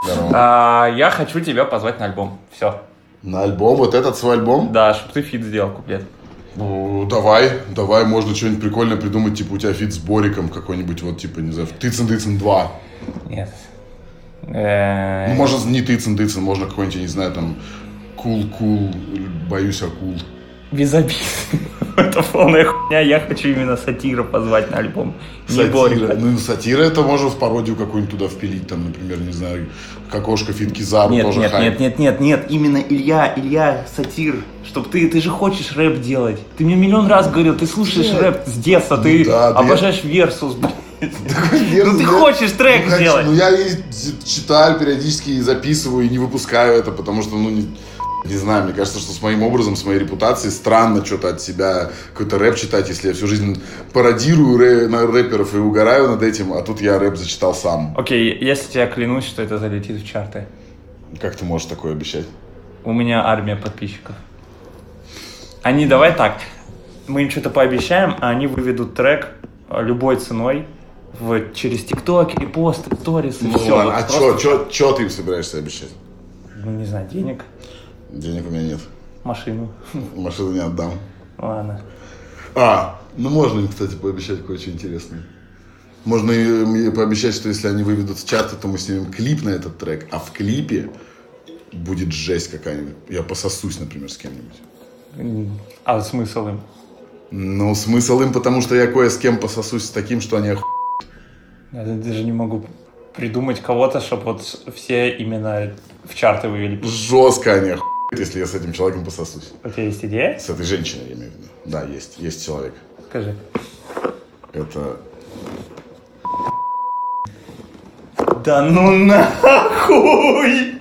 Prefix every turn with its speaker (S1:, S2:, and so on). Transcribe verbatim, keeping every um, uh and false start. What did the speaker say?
S1: А, я хочу тебя позвать на альбом. Все.
S2: На альбом? Вот этот свой альбом?
S1: Да, чтобы ты фит сделал, куплет.
S2: Ну, давай, давай, можно что-нибудь прикольное придумать, типа у тебя фит с Бориком какой-нибудь, вот, типа, не знаю, Тыцин-Дыцин два.
S1: Нет.
S2: Ну, можно не Тыцин-Дыцин, можно какой-нибудь, я не знаю, там, Кул-Кул, боюсь акул.
S1: Без обид. Это полная хуйня, я хочу именно Сатира позвать на альбом.
S2: Сатира, ну, Сатира это можно в пародию какую-нибудь туда впилить, там, например, не знаю, Кокошка, Фит Кизару,
S1: нет,
S2: тоже
S1: нет,
S2: хайп.
S1: Нет, нет, нет, нет, именно Илья, Илья, Сатир, чтоб ты, ты же хочешь рэп делать. Ты мне миллион раз говорил, ты слушаешь нет. рэп с детства, ты ну, да, обожаешь я... Версус, блядь. Ну ты хочешь трек
S2: ну,
S1: сделать.
S2: Ну я и читаю периодически, и записываю, и не выпускаю это, потому что, ну, не... Не знаю, мне кажется, что с моим образом, с моей репутацией странно что-то от себя, какой-то рэп читать, если я всю жизнь пародирую рэ- на рэперов и угораю над этим, а тут я рэп зачитал сам.
S1: Окей, okay, если я клянусь, что это залетит в чарты.
S2: Как ты можешь такое обещать?
S1: У меня армия подписчиков. Они, давай так, мы им что-то пообещаем, а они выведут трек любой ценой в, через ТикТок, и пост, и сторис, и
S2: ну,
S1: все.
S2: Ладно, вот а что ты им собираешься обещать?
S1: Ну, не знаю, денег.
S2: Денег у меня нет.
S1: Машину.
S2: Машину не отдам.
S1: Ладно.
S2: А, ну можно им, кстати, пообещать кое-что интересное. Можно им пообещать, что если они выведут с чарта, то мы снимем клип на этот трек, а в клипе будет жесть какая-нибудь. Я пососусь, например, с кем-нибудь.
S1: А смысл им?
S2: Ну, смысл им, потому что я кое с кем пососусь с таким, что они охуеют.
S1: Я даже не могу придумать кого-то, чтобы вот все именно в чарты вывели.
S2: Жестко они охуеют, если я с этим человеком пососусь.
S1: У тебя есть идея?
S2: С этой женщиной, я имею в виду. Да, есть. Есть человек.
S1: Скажи.
S2: Это...
S1: Да ну нахуй!